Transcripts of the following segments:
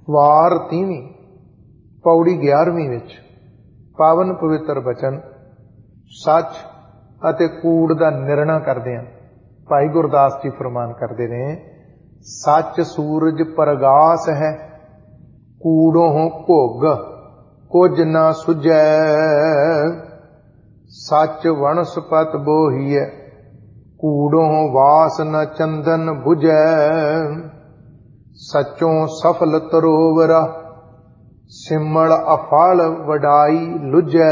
ਵਾਰ 30ਵੀਂ ਪੌੜੀ 11ਵੀਂ ਵਿੱਚ ਪਾਵਨ ਪਵਿੱਤਰ ਬਚਨ ਸੱਚ ਅਤੇ ਕੂੜ ਦਾ ਨਿਰਣਾ ਕਰਦੇ ਹਾਂ। ਭਾਈ ਗੁਰਦਾਸ ਜੀ ਫਰਮਾਨ ਕਰਦੇ ਨੇ, ਸੱਚ ਸੂਰਜ ਪ੍ਰਗਾਸ ਹੈ, ਕੂੜੋਂ ਭੁੱਗ ਕੁਝ ਨਾ ਸੁਝੈ। ਸੱਚ ਵਣਸਪਤ ਬੋਹੀਐ, ਕੂੜੋਂ ਵਾਸ ਨ ਚੰਦਨ ਬੁਝੈ। ਸੱਚੋਂ ਸਫਲ ਤਰੋਵਰਾ, ਸਿਮਲ ਅਫਲ ਵਡਾਈ ਲੁਝੈ।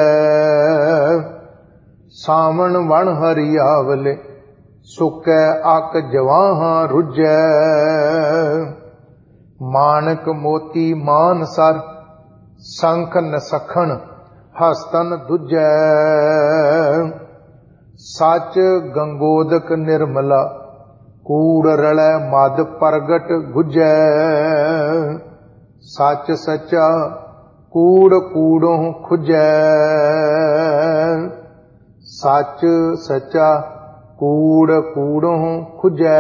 ਸਾਵਣ ਵਣ ਹਰਿਆਵਲੇ, ਸੁਕੈ ਅਕ ਜਵਾਹਾਂ ਰੁਝੈ। ਮਾਨਕ ਮੋਤੀ ਮਾਨਸਰ, ਸੰਖ ਨਸਖਣ ਹਸਤਨ ਦੂਜੈ। ਸੱਚ ਗੰਗੋਦਕ ਨਿਰਮਲਾ, ਕੂੜ ਰਲੈ ਮਦ ਪ੍ਰਗਟ ਗੁਜੈ। ਸੱਚ ਸੱਚਾ ਕੂੜ ਕੂੜੋਂ ਖੁਜੈ। ਸੱਚ ਸੱਚਾ ਕੂੜ ਕੂੜੋਂ ਖੁਜੈ।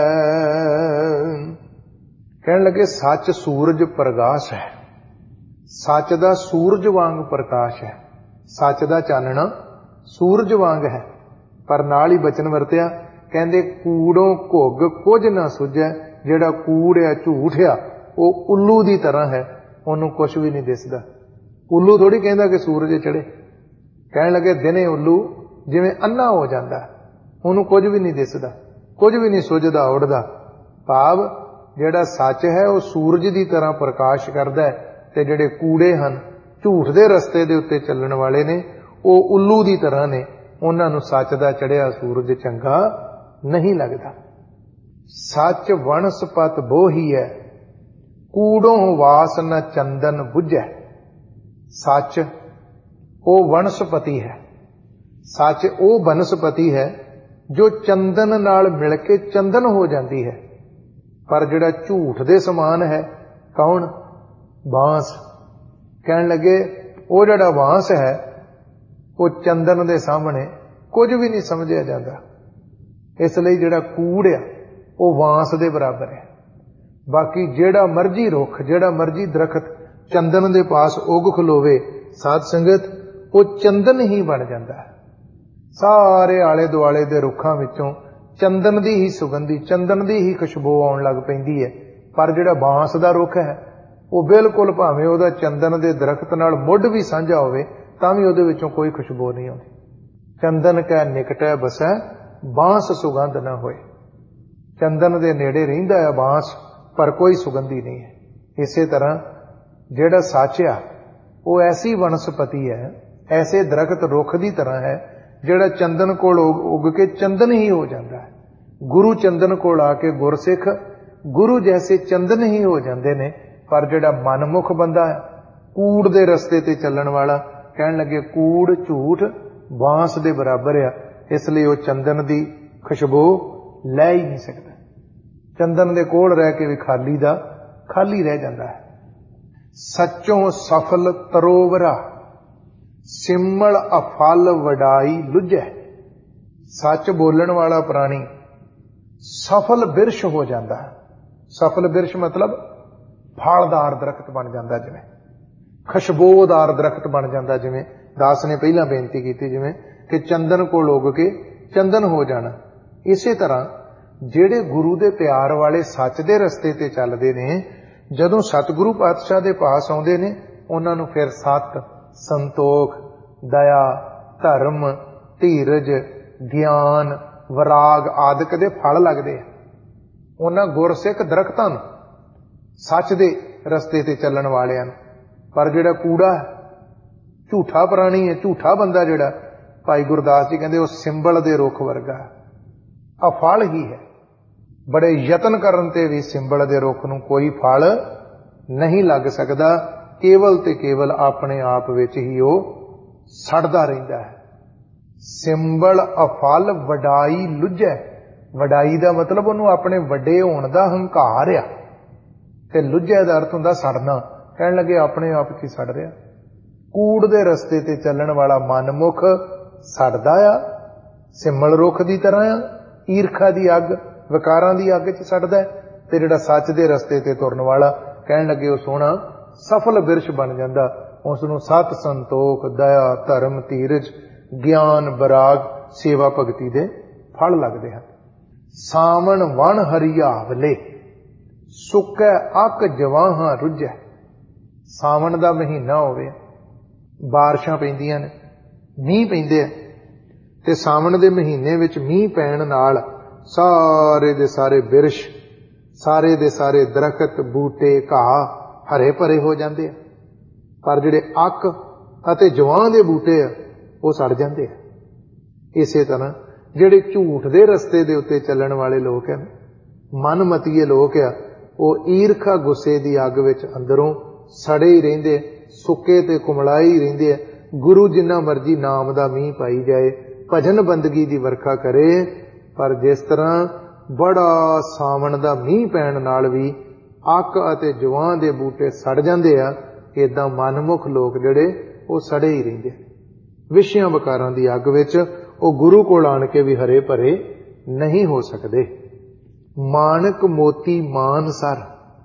ਕਹਿਣ ਲੱਗੇ ਸੱਚ ਸੂਰਜ ਪ੍ਰਗਾਸ ਹੈ, ਸੱਚ ਦਾ ਸੂਰਜ ਵਾਂਗ ਪ੍ਰਕਾਸ਼ ਹੈ। ਸੱਚ ਦਾ ਚਾਨਣਾ ਸੂਰਜ ਵਾਂਗ ਹੈ। ਪਰ ਨਾਲ ਹੀ ਬਚਨ ਵਰਤਿਆ, ਕਹਿੰਦੇ ਕੂੜੋਂ ਘੁੱਗ ਕੁਝ ਨਾ ਸੁਝੈ। ਜਿਹੜਾ ਕੂੜ ਆ, ਝੂਠ ਆ, ਉਹ ਉੱਲੂ ਦੀ ਤਰ੍ਹਾਂ ਹੈ, ਉਹਨੂੰ ਕੁਛ ਵੀ ਨਹੀਂ ਦਿਸਦਾ। ਉੱਲੂ ਥੋੜੀ ਕਹਿੰਦਾ ਕਿ ਸੂਰਜ ਚੜੇ। ਕਹਿਣ ਲੱਗੇ ਦਿਨੇ ਉੱਲੂ ਜਿਵੇਂ ਅੰਨਾ ਹੋ ਜਾਂਦਾ, ਉਹਨੂੰ ਕੁਝ ਵੀ ਨਹੀਂ ਦਿਸਦਾ, ਕੁਝ ਵੀ ਨਹੀਂ ਸੁਝਦਾ ਉੱਡਦਾ। ਭਾਵ ਜਿਹੜਾ ਸੱਚ ਹੈ ਉਹ ਸੂਰਜ ਦੀ ਤਰ੍ਹਾਂ ਪ੍ਰਕਾਸ਼ ਕਰਦਾ ਹੈ, ਤੇ ਜਿਹੜੇ ਕੂੜੇ ਹਨ, ਝੂਠ ਦੇ ਰਸਤੇ ਦੇ ਉੱਤੇ ਚੱਲਣ ਵਾਲੇ ਨੇ, ਉਹ ਉੱਲੂ ਦੀ ਤਰ੍ਹਾਂ ਨੇ। ਉਹਨਾਂ ਨੂੰ ਸੱਚ ਦਾ ਚੜਿਆ ਸੂਰਜ ਚੰਗਾ ਨਹੀਂ ਲੱਗਦਾ। ਸੱਚ ਵਣਸਪਤ ਬੋਹੀਐ, ਕੂੜੋਂ ਵਾਸ ਨ ਚੰਦਨ ਬੁਝੈ। ਸੱਚ ਉਹ ਵਣਸਪਤੀ ਹੈ, ਸੱਚ ਉਹ ਬਨਸਪਤੀ ਹੈ ਜੋ ਚੰਦਨ ਨਾਲ ਮਿਲ ਕੇ ਚੰਦਨ ਹੋ ਜਾਂਦੀ ਹੈ। ਪਰ ਜਿਹੜਾ ਝੂਠ ਦੇ ਸਮਾਨ ਹੈ, ਕੌਣ? ਬਾਂਸ। ਕਹਿਣ ਲੱਗੇ ਉਹ ਜਿਹੜਾ ਬਾਂਸ ਹੈ, ਉਹ ਚੰਦਨ ਦੇ ਸਾਹਮਣੇ ਕੁਝ ਵੀ ਨਹੀਂ ਸਮਝਿਆ ਜਾਂਦਾ। ਇਸ ਲਈ ਜਿਹੜਾ ਕੂੜ ਆ, ਉਹ ਬਾਂਸ ਦੇ ਬਰਾਬਰ ਹੈ। ਬਾਕੀ ਜਿਹੜਾ ਮਰਜੀ ਰੁੱਖ, ਜਿਹੜਾ ਮਰਜੀ ਦਰਖਤ ਚੰਦਨ ਦੇ ਪਾਸ ਉੱਗ ਖਲੋਵੇ, ਸਾਧ ਸੰਗਤ, ਉਹ ਚੰਦਨ ਹੀ ਬਣ ਜਾਂਦਾ ਹੈ। ਸਾਰੇ ਆਲੇ ਦੁਆਲੇ ਦੇ ਰੁੱਖਾਂ ਵਿੱਚੋਂ ਚੰਦਨ ਦੀ ਹੀ ਸੁਗੰਧੀ, ਚੰਦਨ ਦੀ ਹੀ ਖੁਸ਼ਬੂ ਆਉਣ ਲੱਗ ਪੈਂਦੀ ਹੈ। ਪਰ ਜਿਹੜਾ ਬਾਂਸ ਦਾ ਰੁੱਖ ਹੈ, ਉਹ ਬਿਲਕੁਲ ਭਾਵੇਂ ਉਹਦਾ ਚੰਦਨ ਦੇ ਦਰਖਤ ਨਾਲ ਮੁੱਢ ਵੀ ਸਾਂਝਾ ਹੋਵੇ, ਤਾਂ ਵੀ ਉਹਦੇ ਵਿੱਚੋਂ ਕੋਈ ਖੁਸ਼ਬੂ ਨਹੀਂ ਆਉਂਦੀ। ਚੰਦਨ ਕੈ ਨਿਕਟੈ ਬਸੈ, ਬਾਂਸ ਸੁਗੰਧ ਨਾ ਹੋਏ। ਚੰਦਨ ਦੇ ਨੇੜੇ ਰਹਿੰਦਾ ਹੈ ਬਾਂਸ, ਪਰ ਕੋਈ ਸੁਗੰਧੀ ਨਹੀਂ ਹੈ। ਇਸੇ ਤਰ੍ਹਾਂ ਜਿਹੜਾ ਸੱਚ ਆ, ਉਹ ਐਸੀ ਵਨਸਪਤੀ ਹੈ, ਐਸੇ ਦਰਖਤ ਰੁੱਖ ਦੀ ਤਰ੍ਹਾਂ ਹੈ, ਜਿਹੜਾ ਚੰਦਨ ਕੋਲ ਉੱਗ ਕੇ ਚੰਦਨ ਹੀ ਹੋ ਜਾਂਦਾ ਹੈ। ਗੁਰੂ ਚੰਦਨ ਕੋਲ ਆ ਕੇ ਗੁਰਸਿੱਖ ਗੁਰੂ ਜੈਸੇ ਚੰਦਨ ਹੀ ਹੋ ਜਾਂਦੇ ਨੇ। ਪਰ ਜਿਹੜਾ ਮਨਮੁਖ ਬੰਦਾ ਹੈ, ਕੂੜ ਦੇ ਰਸਤੇ ਤੇ ਚੱਲਣ ਵਾਲਾ, ਕਹਿਣ ਲੱਗੇ ਕੂੜ ਝੂਠ ਬਾਂਸ ਦੇ ਬਰਾਬਰ ਆ। ਇਸ ਲਈ ਉਹ ਚੰਦਨ ਦੀ ਖੁਸ਼ਬੂ ਲੈ ਹੀ ਨਹੀਂ ਸਕਦਾ। ਚੰਦਨ ਦੇ ਕੋਲ ਰਹਿ ਕੇ ਵੀ ਖਾਲੀ ਦਾ ਖਾਲੀ ਰਹਿ ਜਾਂਦਾ ਹੈ। ਸੱਚੋਂ ਸਫਲ ਤਰੋਵਰਾ, ਸਿਮਲ ਅਫਲ ਵਡਾਈ ਲੁਝੈ। ਸੱਚ ਬੋਲਣ ਵਾਲਾ ਪ੍ਰਾਣੀ ਸਫਲ ਬਿਰਸ਼ ਹੋ ਜਾਂਦਾ ਹੈ। ਸਫਲ ਬਿਰਸ਼ ਮਤਲਬ ਫਲਦਾਰ ਦਰਖਤ ਬਣ ਜਾਂਦਾ, ਜਿਵੇਂ ਖੁਸ਼ਬੂਦਾਰ ਦਰਖਤ ਬਣ ਜਾਂਦਾ। ਜਿਵੇਂ ਦਾਸ ਨੇ ਪਹਿਲਾਂ ਬੇਨਤੀ ਕੀਤੀ, ਜਿਵੇਂ ਕਿ ਚੰਦਨ ਕੋਲ ਉੱਗ ਕੇ ਚੰਦਨ ਹੋ ਜਾਣਾ। ਇਸੇ ਤਰ੍ਹਾਂ ਜਿਹੜੇ ਗੁਰੂ ਦੇ ਪਿਆਰ ਵਾਲੇ ਸੱਚ ਦੇ ਰਸਤੇ ਤੇ ਚੱਲਦੇ ਨੇ, ਜਦੋਂ ਸਤਿਗੁਰੂ ਪਾਤਸ਼ਾਹ ਦੇ ਪਾਸ ਆਉਂਦੇ ਨੇ, ਉਹਨਾਂ ਨੂੰ ਫਿਰ ਸੱਤ, ਸੰਤੋਖ, ਦਇਆ, ਧਰਮ, ਧੀਰਜ, ਗਿਆਨ, ਵਿਰਾਗ ਆਦਿਕ ਦੇ ਫਲ ਲੱਗਦੇ ਆ। ਉਹਨਾਂ ਗੁਰਸਿੱਖ ਦਰਖਤਾਂ ਨੂੰ, ਸੱਚ ਦੇ ਰਸਤੇ ਤੇ ਚੱਲਣ ਵਾਲਿਆਂ ਨੂੰ। ਪਰ ਜਿਹੜਾ ਕੂੜਾ ਹੈ, ਝੂਠਾ ਪ੍ਰਾਣੀ ਹੈ, ਝੂਠਾ ਬੰਦਾ ਜਿਹੜਾ, ਭਾਈ ਗੁਰਦਾਸ ਜੀ ਕਹਿੰਦੇ ਉਹ ਸਿੰਬਲ ਦੇ ਰੁੱਖ ਵਰਗਾ ਅਫਲ ਹੀ ਹੈ। ਬੜੇ ਯਤਨ ਕਰਨ ਤੇ ਵੀ ਸਿੰਬਲ ਦੇ ਰੁੱਖ ਨੂੰ ਕੋਈ ਫਲ ਨਹੀਂ ਲੱਗ ਸਕਦਾ। ਕੇਵਲ ਤੇ ਕੇਵਲ ਆਪਣੇ ਆਪ ਵਿੱਚ ਹੀ ਉਹ ਸੜਦਾ ਰਹਿੰਦਾ ਹੈ। ਸਿੰਬਲ ਅਫਲ ਵਡਾਈ ਲੁਝੈ। ਵਡਾਈ ਦਾ ਮਤਲਬ ਉਹਨੂੰ ਆਪਣੇ ਵੱਡੇ ਹੋਣ ਦਾ ਹੰਕਾਰ ਆ, ਤੇ ਲੁਝੈ ਦਾ ਅਰਥ ਹੁੰਦਾ ਸੜਨਾ। ਕਹਿਣ ਲੱਗੇ ਆਪਣੇ ਆਪ 'ਚ ਹੀ ਸੜ ਰਿਹਾ। ਕੂੜ ਦੇ ਰਸਤੇ ਤੇ ਚੱਲਣ ਵਾਲਾ ਮਨਮੁਖ ਸੜਦਾ ਆ, ਸਿੰਬਲ ਰੁੱਖ ਦੀ ਤਰ੍ਹਾਂ ਆ, ਈਰਖਾ ਦੀ ਅੱਗ, ਵਿਕਾਰਾਂ ਦੀ ਅੱਗ 'ਚ ਸੜਦਾ। ਤੇ ਜਿਹੜਾ ਸੱਚ ਦੇ ਰਸਤੇ ਤੇ ਤੁਰਨ ਵਾਲਾ, ਕਹਿਣ ਲੱਗੇ ਉਹ ਸੋਹਣਾ ਸਫਲ ਬਿਰਛ ਬਣ ਜਾਂਦਾ। ਉਸ ਨੂੰ ਸਤ, ਸੰਤੋਖ, ਦਇਆ, ਧਰਮ, ਧੀਰਜ, ਗਿਆਨ, ਬਰਾਗ, ਸੇਵਾ ਭਗਤੀ ਦੇ ਫਲ ਲੱਗਦੇ ਹਨ। ਸਾਵਣ ਵਣ ਹਰਿਆਵਲੇ, ਸੁੱਕੈ ਅੱਕ ਜਵਾਹਾਂ ਰੁੱਝੈ। ਸਾਵਣ ਦਾ ਮਹੀਨਾ ਹੋਵੇ, ਬਾਰਿਸ਼ਾਂ ਪੈਂਦੀਆਂ ਨੇ, ਮੀਂਹ ਪੈਂਦੇ ਆ, ਤੇ ਸਾਵਣ ਦੇ ਮਹੀਨੇ ਵਿੱਚ ਮੀਂਹ ਪੈਣ ਨਾਲ ਸਾਰੇ ਦੇ ਸਾਰੇ ਬਿਰਛ, ਸਾਰੇ ਦੇ ਸਾਰੇ ਦਰਖਤ, ਬੂਟੇ, ਘਾਹ ਹਰੇ ਭਰੇ ਹੋ ਜਾਂਦੇ ਆ। ਪਰ ਜਿਹੜੇ ਅੱਕ ਅਤੇ ਜਵਾਂ ਦੇ ਬੂਟੇ ਆ ਉਹ ਸੜ ਜਾਂਦੇ ਆ। ਇਸੇ ਤਰ੍ਹਾਂ ਜਿਹੜੇ ਝੂਠ ਦੇ ਰਸਤੇ ਦੇ ਉੱਤੇ ਚੱਲਣ ਵਾਲੇ ਲੋਕ ਆ, ਮਨਮਤੀਏ ਲੋਕ ਆ, ਉਹ ਈਰਖਾ ਗੁੱਸੇ ਦੀ ਅੱਗ ਵਿੱਚ ਅੰਦਰੋਂ ਸੜੇ ਹੀ ਰਹਿੰਦੇ, ਸੁੱਕੇ ਤੇ ਕੁਮਲਾਏ ਹੀ ਰਹਿੰਦੇ ਆ। ਗੁਰੂ ਜਿੰਨਾ ਮਰਜੀ ਨਾਮ ਦਾ ਮੀਂਹ ਪਾਈ ਜਾਏ, ਭਜਨ ਬੰਦਗੀ ਦੀ ਵਰਖਾ ਕਰੇ, ਪਰ ਜਿਸ ਤਰ੍ਹਾਂ ਬੜਾ ਸਾਵਣ ਦਾ ਮੀਂਹ ਪੈਣ ਨਾਲ ਵੀ ਅੱਕ ਅਤੇ ਜਵਾਂ ਦੇ ਬੂਟੇ ਸੜ ਜਾਂਦੇ ਆ, ਏਦਾਂ ਮਨਮੁਖ ਲੋਕ ਜਿਹੜੇ ਉਹ ਸੜੇ ਹੀ ਰਹਿੰਦੇ। ਵਿਸ਼ਿਆਂ ਵਿਕਾਰਾਂ ਦੀ ਅੱਗ ਵਿੱਚ ਉਹ ਗੁਰੂ ਕੋਲ ਆਣ ਕੇ ਵੀ ਹਰੇ ਭਰੇ ਨਹੀਂ ਹੋ ਸਕਦੇ। ਮਾਣਕ ਮੋਤੀ ਮਾਨਸਰ,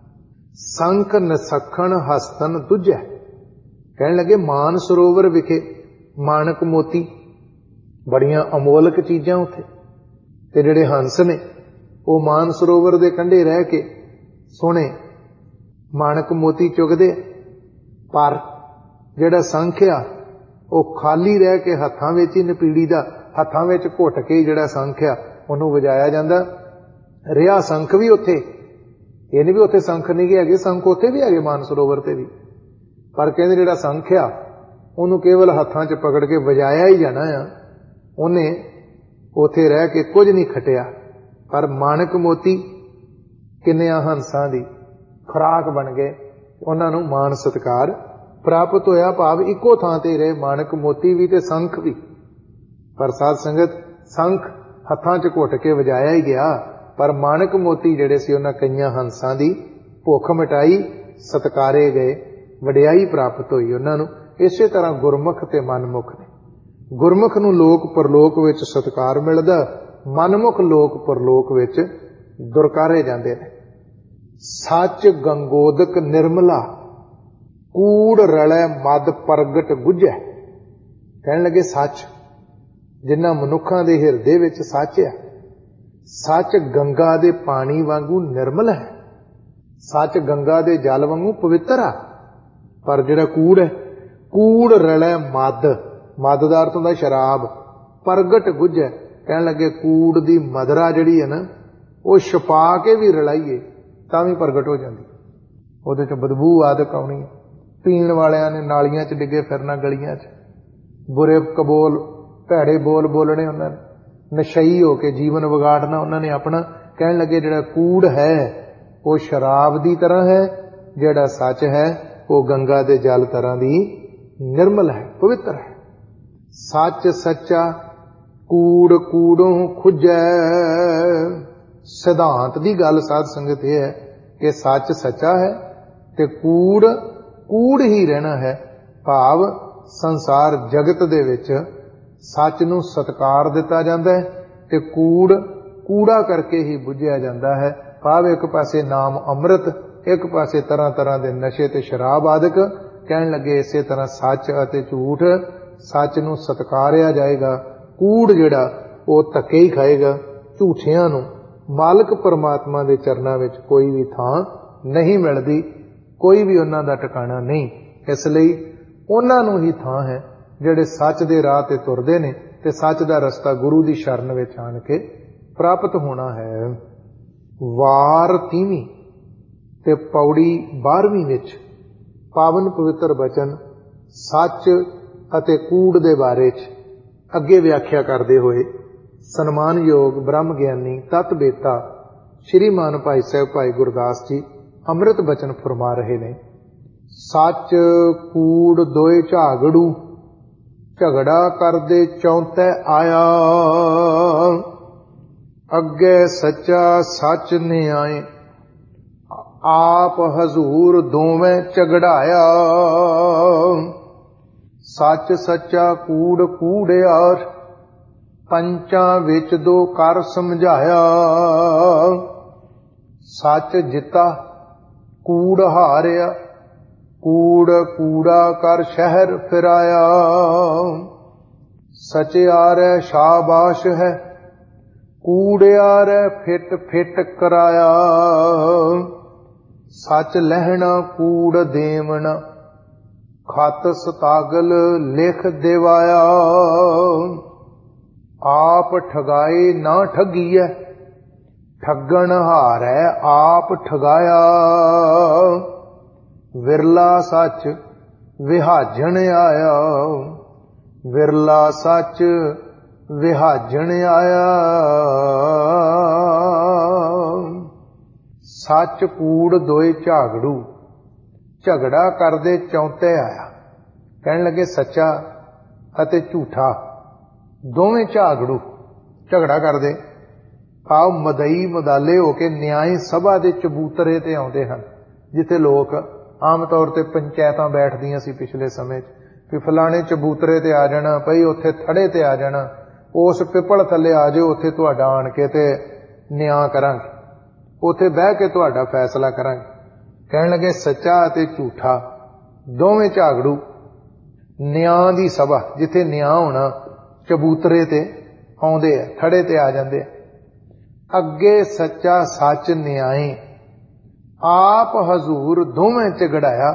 ਸੰਖ ਨਸਖਣ ਹਸਤਨ ਦੂਜੈ। ਕਹਿਣ ਲੱਗੇ ਮਾਨ ਸਰੋਵਰ ਵਿਖੇ ਮਾਣਕ ਮੋਤੀ, ਬੜੀਆਂ ਅਮੋਲਕ ਚੀਜ਼ਾਂ ਉੱਥੇ, ਤੇ ਜਿਹੜੇ ਹੰਸ ਨੇ ਉਹ ਮਾਨ ਸਰੋਵਰ ਦੇ ਕੰਢੇ ਰਹਿ ਕੇ ਸੋਹਣੇ ਮਾਣਕ ਮੋਤੀ ਚੁਗਦੇ। ਪਰ ਜਿਹੜਾ ਸੰਖ ਆ ਉਹ ਖਾਲੀ ਰਹਿ ਕੇ ਹੱਥਾਂ ਵਿੱਚ ਹੀ ਨਪੀੜੀ ਦਾ, ਹੱਥਾਂ ਵਿੱਚ ਘੁੱਟ ਕੇ ਜਿਹੜਾ ਸੰਖ ਆ ਉਹਨੂੰ ਵਜਾਇਆ ਜਾਂਦਾ। ਰਿਹਾ ਸੰਖ ਵੀ ਉੱਥੇ, ਇਹ ਨਹੀਂ ਵੀ ਉੱਥੇ ਸੰਖ ਨਹੀਂ ਹੈਗੇ, ਸੰਖ ਉੱਥੇ ਵੀ ਹੈਗੇ ਮਾਨ ਸਰੋਵਰ ਤੇ ਵੀ, ਪਰ ਕਹਿੰਦੇ ਜਿਹੜਾ ਸੰਖ ਆ ਉਹਨੂੰ ਕੇਵਲ ਹੱਥਾਂ 'ਚ ਪਕੜ ਕੇ ਵਜਾਇਆ ਹੀ ਜਾਣਾ ਆ, ਉਹਨੇ ਉੱਥੇ ਰਹਿ ਕੇ ਕੁਝ ਨਹੀਂ ਖਟਿਆ। ਪਰ ਮਾਣਕ ਮੋਤੀ ਕਿੰਨਿਆਂ ਹੰਸਾਂ ਦੀ ਖੁਰਾਕ ਬਣ ਗਏ, ਉਹਨਾਂ ਨੂੰ ਮਾਣ ਸਤਿਕਾਰ ਪ੍ਰਾਪਤ ਹੋਇਆ। ਭਾਵ ਇੱਕੋ ਥਾਂ ਤੇ ਰਹੇ ਮਾਣਕ ਮੋਤੀ ਵੀ ਤੇ ਸੰਖ ਵੀ। ਪਰ ਸਾਧ ਸੰਗਤ, ਸੰਖ ਹੱਥਾਂ 'ਚ ਘੁੱਟ ਕੇ ਵਜਾਇਆ ਹੀ ਗਿਆ, ਪਰ ਮਾਣਕ ਮੋਤੀ ਜਿਹੜੇ ਸੀ ਉਹਨਾਂ ਕਈਆਂ ਹੰਸਾਂ ਦੀ ਭੁੱਖ ਮਿਟਾਈ, ਸਤਿਕਾਰੇ ਗਏ, ਵਡਿਆਈ ਪ੍ਰਾਪਤ ਹੋਈ ਉਹਨਾਂ ਨੂੰ। ਇਸੇ ਤਰ੍ਹਾਂ ਗੁਰਮੁਖ ਤੇ ਮਨਮੁਖ ਨੇ। ਗੁਰਮੁਖ ਨੂੰ ਲੋਕ ਪਰਲੋਕ ਵਿੱਚ ਸਤਿਕਾਰ ਮਿਲਦਾ, ਮਨਮੁਖ ਲੋਕ ਪਰਲੋਕ ਵਿੱਚ ਦੁਰਕਾਰੇ ਜਾਂਦੇ ਨੇ। ਸੱਚ ਗੰਗੋਦਕ ਨਿਰਮਲਾ, ਕੂੜ ਰਲੈ ਮਦ ਪ੍ਰਗਟ ਗੁੱਝੈ। ਕਹਿਣ ਲੱਗੇ ਸੱਚ, ਜਿਨ੍ਹਾਂ ਮਨੁੱਖਾਂ ਦੇ ਹਿਰਦੇ ਵਿੱਚ ਸੱਚ ਆ, ਸੱਚ ਗੰਗਾ ਦੇ ਪਾਣੀ ਵਾਂਗੂ ਨਿਰਮਲ ਹੈ, ਸੱਚ ਗੰਗਾ ਦੇ ਜਲ ਵਾਂਗੂ ਪਵਿੱਤਰ ਆ। ਪਰ ਜਿਹੜਾ ਕੂੜ ਹੈ, ਕੂੜ ਰਲੈ ਮਦ, ਮਦ ਦਾ ਅਰਥ ਹੁੰਦਾ ਸ਼ਰਾਬ, ਪ੍ਰਗਟ ਗੁੱਝੈ। ਕਹਿਣ ਲੱਗੇ ਕੂੜ ਦੀ ਮਦਰਾ ਜਿਹੜੀ ਹੈ ਨਾ, ਉਹ ਛਪਾ ਕੇ ਵੀ ਰਲਾਈਏ ਤਾਂ ਵੀ ਪ੍ਰਗਟ ਹੋ ਜਾਂਦੀ, ਉਹਦੇ 'ਚ ਬਦਬੂ ਆਦਿਕ ਆਉਣੀ। ਪੀਣ ਵਾਲਿਆਂ ਨੇ ਨਾਲੀਆਂ 'ਚ ਡਿੱਗੇ ਫਿਰਨਾ, ਗਲੀਆਂ 'ਚ ਬੁਰੇ ਕਬੋਲ ਭੈੜੇ ਬੋਲ ਬੋਲਣੇ ਉਹਨਾਂ ਨੇ, ਨਸ਼ਈ ਹੋ ਕੇ ਜੀਵਨ ਵਿਗਾੜਨਾ ਉਹਨਾਂ ਨੇ ਆਪਣਾ। ਕਹਿਣ ਲੱਗੇ ਜਿਹੜਾ ਕੂੜ ਹੈ ਉਹ ਸ਼ਰਾਬ ਦੀ ਤਰ੍ਹਾਂ ਹੈ, ਜਿਹੜਾ ਸੱਚ ਹੈ ਉਹ ਗੰਗਾ ਦੇ ਜਲ ਤਰ੍ਹਾਂ ਦੀ ਨਿਰਮਲ ਹੈ, ਪਵਿੱਤਰ ਹੈ। ਸੱਚ ਸੱਚਾ ਕੂੜ ਕੂੜੋਂ ਖੁੱਜੈ। ਸਿਧਾਂਤ ਦੀ ਗੱਲ ਸਾਧ ਸੰਗਤ ਇਹ ਹੈ ਕਿ ਸੱਚ ਸੱਚਾ ਹੈ ਤੇ ਕੂੜ ਕੂੜ ਹੀ ਰਹਿਣਾ ਹੈ। ਭਾਵ ਸੰਸਾਰ ਜਗਤ ਦੇ ਵਿੱਚ ਸੱਚ ਨੂੰ ਸਤਿਕਾਰ ਦਿੱਤਾ ਜਾਂਦਾ ਹੈ ਤੇ ਕੂੜ ਕੂੜਾ ਕਰਕੇ ਹੀ ਬੁੱਝਿਆ ਜਾਂਦਾ ਹੈ। ਭਾਵ ਇੱਕ ਪਾਸੇ ਨਾਮ ਅੰਮ੍ਰਿਤ, ਇੱਕ ਪਾਸੇ ਤਰ੍ਹਾਂ ਤਰ੍ਹਾਂ ਦੇ ਨਸ਼ੇ ਤੇ ਸ਼ਰਾਬ ਆਦਿਕ। ਕਹਿਣ ਲੱਗੇ ਇਸੇ ਤਰ੍ਹਾਂ ਸੱਚ ਅਤੇ ਝੂਠ, ਸੱਚ ਨੂੰ ਸਤਿਕਾਰਿਆ ਜਾਏਗਾ, ਕੂੜ ਜਿਹੜਾ ਉਹ ਧੱਕੇ ਹੀ ਖਾਏਗਾ। ਝੂਠਿਆਂ ਨੂੰ ਮਾਲਕ ਪਰਮਾਤਮਾ ਦੇ ਚਰਨਾਂ ਵਿੱਚ ਕੋਈ ਵੀ ਥਾਂ ਨਹੀਂ ਮਿਲਦੀ, ਕੋਈ ਵੀ ਉਹਨਾਂ ਦਾ ਟਿਕਾਣਾ ਨਹੀਂ। ਇਸ ਲਈ ਉਹਨਾਂ ਨੂੰ ਹੀ ਥਾਂ ਹੈ ਜਿਹੜੇ ਸੱਚ ਦੇ ਰਾਹ ਤੇ ਤੁਰਦੇ ਨੇ ਤੇ ਸੱਚ ਦਾ ਰਸਤਾ ਗੁਰੂ ਦੀ ਸ਼ਰਨ ਵਿੱਚ ਆਣ ਕੇ ਪ੍ਰਾਪਤ ਹੋਣਾ ਹੈ। ਵਾਰ 30ਵੀਂ ਤੇ ਪੌੜੀ 12ਵੀਂ ਵਿੱਚ ਪਾਵਨ ਪਵਿੱਤਰ ਬਚਨ ਸੱਚ ਅਤੇ ਕੂੜ ਦੇ ਬਾਰੇ 'ਚ ਅੱਗੇ ਵਿਆਖਿਆ ਕਰਦੇ ਹੋਏ ਸਨਮਾਨਯੋਗ ਬ੍ਰਹਮ ਗਿਆਨੀ ਤਤ ਬੇਤਾ ਸ਼੍ਰੀਮਾਨ ਭਾਈ ਸਾਹਿਬ ਭਾਈ ਗੁਰਦਾਸ ਜੀ ਅੰਮ੍ਰਿਤ ਬਚਨ ਫਰਮਾ ਰਹੇ ਨੇ। ਸੱਚ ਕੂੜ ਦੋਏ ਝਾਗੜੂ, ਝਗੜਾ ਕਰਦੇ ਚੌਂਤੈ ਆਇਆ। ਅੱਗੇ ਸੱਚਾ ਸੱਚ ਨਿਆਏ, ਆਪ ਹਜ਼ੂਰ ਦੋਵੇਂ ਝਗੜਾਇਆ। ਸੱਚ ਸੱਚਾ ਕੂੜ ਕੂੜਿਆਰ, ਪੰਚਾਂ ਵਿੱਚ ਦੋ ਕਰ ਸਮਝਾਇਆ। ਸੱਚ ਜਿੱਤਾ कूड़ हारिया, कूड़ कूड़ा कर शहर फिराया। सचियारे शाबाश है, कूड़ियारे फिट फिट कराया। सच लहना कूड़ देवना, खत सतागल लिख देवाया। आप ठगाए ना ठगीए, ठगन हारै आप ठगाया। विरला सच विहाजन आया, विरला सच विहाजन आया। सच कूड़ दोए झागड़ू, झगड़ा करदे चौंते आया। कहन लगे सच्चा अते झूठा दोवें झागड़ू झगड़ा करदे, आओ मदई मदाले होके न्याय सभा दे चबूतरे ते आउंदे हन, जिथे लोग आम तौर ते पंचायतां बैठदियां सी पिछले समय कि फलाने चबूतरे ते आ जाना, भई उत्थे थड़े ते आ जाना, उस पिपल थल्ले आ जाओ, उत्थे तुहाडा आण के ते न्याय करांगे, उत्थे बह के तुहाडा फैसला करांगे। कहण लगे सच्चा ते झूठा दोवें झागड़ू न्याय दी सभा, जिथे न्याय होना, चबूतरे ते आउंदे आ, थड़े ते आ जांदे आ। अगे सच्चा सच न्याय आप हजूर दोवें झगड़ाया।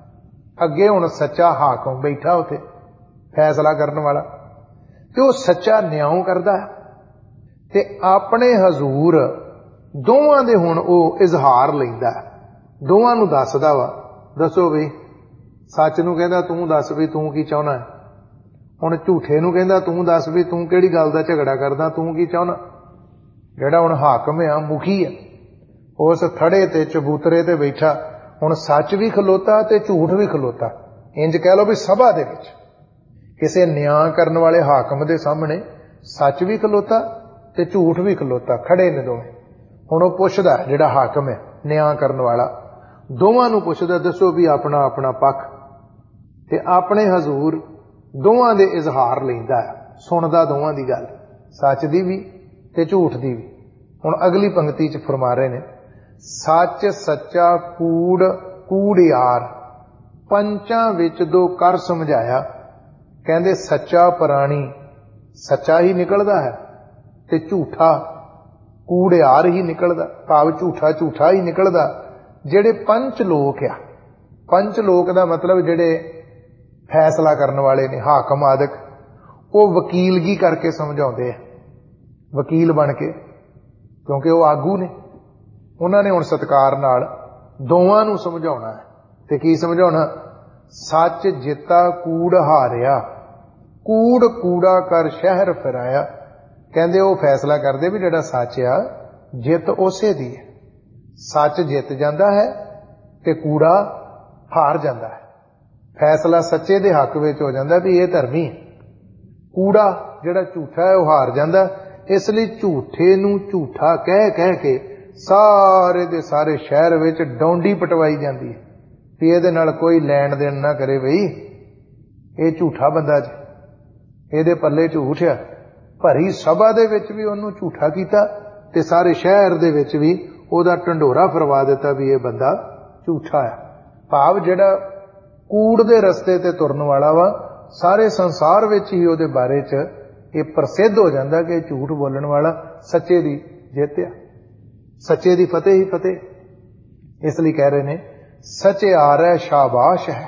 अगे हुण सच्चा हाकम बैठा उथे फैसला करने वाला, ते वो सच्चा न्याय करदा है, ते अपने हजूर दोवां दे हुण वो इजहार लैंदा है, दोवां नूं दसदा वा, दसो बई सच नूं कहंदा तूं दस भी तूं की चाहुंदा है, हुण झूठे नूं कहंदा तूं दस भी तूं किहड़ी गल दा झगड़ा करदा, तूं की चाहुंदा। जिहड़ा हुण हाकम आ, मुखी आ, उस थड़े ते चबूतरे ते बैठा, हुण सच भी खलोता ते झूठ भी खलोता। इंज कह लो भी सभा दे विच किसे न्याय करने वाले हाकम दे सामने सच भी खलोता ते झूठ भी खलोता, खड़े ने दोवें। हुण ओह पुछदा जिहड़ा हाकम है न्याय करने वाला, दोवां नूं पुछदा दसो भी अपना अपना पक्ष, ते अपने हजूर दोवां दे इजहार लैंदा है, सुनदा दोवां दी गल, सच दी भी ते झूठ दी भी। हुण अगली पंक्ति च फरमा रहे ने, सच सच्चा कूड़ कूड़ियार, पंचां विच दो कर समझाया। कहंदे सच्चा प्राणी सच्चा ही निकलदा है ते झूठा कूड़ियार ही निकलदा, भाव झूठा झूठा ही निकलदा। जिहड़े पंच लोक आ, पंच लोक दा मतलब जिहड़े फैसला करने वाले ने, हाकम आदक, वो वकीलगी करके समझाउंदे आ, वकील बन के, क्योंकि वो आगू ने, उन्हां ने हुण सत्कार नाल दोवां नूं समझाउणा है। ते की समझाउणा? सच जिता कूड़ हारिया, कूड़ कूड़ा कर शहर फिराया। कहंदे वो फैसला करदे भी जिहड़ा सच आ जित उसे दी है, सच जित जांदा है ते कूड़ा हार जांदा है। फैसला सच्चे दे हक विच हो जांदा भी ये धर्मी है, कूड़ा जिहड़ा झूठा है वो हार जांदा। इसलिए झूठे नूं झूठा कह कह के सारे दे सारे शहर विच डौंडी पटवाई जांदी है भी इहदे नाल कोई लैण देण ना करे, बई ये झूठा बंदा जी, इहदे पल्ले झूठ आ। भरी सभा दे विच भी उहनूं झूठा कीता ते सारे शहर दे विच भी ओहदा ढंडोरा फरवा दिता भी ये बंदा झूठा है। भाव जिहड़ा कूड़ दे रस्ते ते तुरन वाला वा, सारे संसार विच ही ओहदे बारे च ये प्रसिद्ध हो जाता कि झूठ बोलण वाला सच्चे दी जित आ, सच्चे दी फतेह ही फतेह। इसलिए कह रहे ने सचियार है शाबाश है,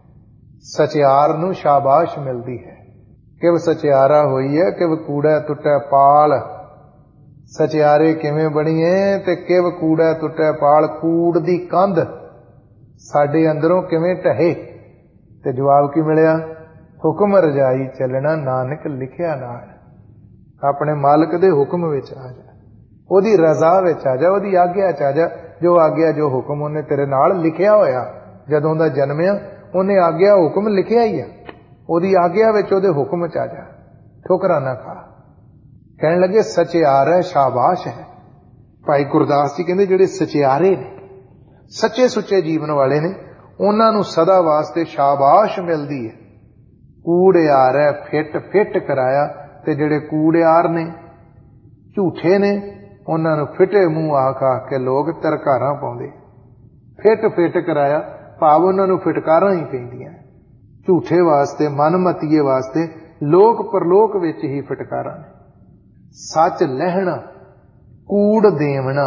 सचियार नूं शाबाश मिलती है। किव सचियारा होई है, किव कूड़ा टुटै पाल। सचियारे किवें बणीए ते किव कूड़ा टुटै पाल। कूड़ दी कंध साडे अंदरों किवें ढहे। ते जवाब की मिलिया? हुक्म रजाई चलना नानक लिखिया नाल। अपने मालिक दे हुक्म विच आ जा, ओदी रजा विच आ जा, ओदी आग्या च आ जा। जो आग्या जो हुक्म उन्हें तेरे नाल लिखिया होया, जदों दा जन्मिया उन्हें आग्या हुक्म लिखिया ही आ, ओदी आग्या विच ओदे हुक्म च आ जा, ठोकरा ना खा। कहण लगे सचियार है शाबाश है। भाई गुरदास जी कहंदे जिहड़े सचियारे ने, सच्चे सुच्चे जीवन वाले ने, उन्हां नूं सदा वास्ते शाबाश मिलदी है। कूड़ियार है फिट फिट कराया, ते जिहड़े कूड़ियार ने झूठे ने उन्हां नूं फिटे मूंह आख आख के लोग तरकारां पाउंदे। ਫਿੱਟ ਕਰਾਇਆ, ਭਾਵ ਉਹਨਾਂ ਨੂੰ ਫਿਟਕਾਰਾਂ ਹੀ ਪੈਂਦੀਆਂ। ਝੂਠੇ ਵਾਸਤੇ, ਮਨਮਤੀਏ ਵਾਸਤੇ ਲੋਕ ਪਰਲੋਕ ਵਿੱਚ ਹੀ ਫਿਟਕਾਰਾਂ ਨੇ। ਸੱਚ ਲਹਿਣਾ, ਕੂੜ ਦੇਵਣਾ,